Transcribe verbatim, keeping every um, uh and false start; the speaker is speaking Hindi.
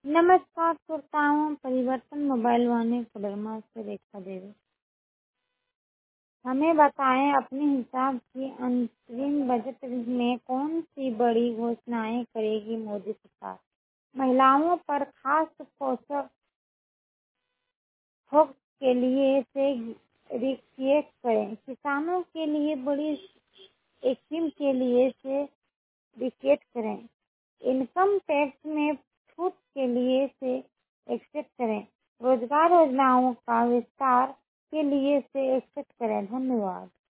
नमस्कार श्रोताओं, परिवर्तन मोबाइल वाणी कोडरमा से रेखा देवी। हमें बताएं अपने हिसाब की अंतरिम बजट में कौन सी बड़ी घोषणाएं करेगी मोदी सरकार। महिलाओं पर खास पोषक भोग के लिए से रिक्रिएट करें। किसानों के लिए बड़ी स्कीम के लिए से रिक्रिएट करें। इनकम टैक्स में छूट के लिए से एक्सेप्ट करें। रोजगार योजनाओं का विस्तार के लिए से एक्सेप्ट करें। धन्यवाद।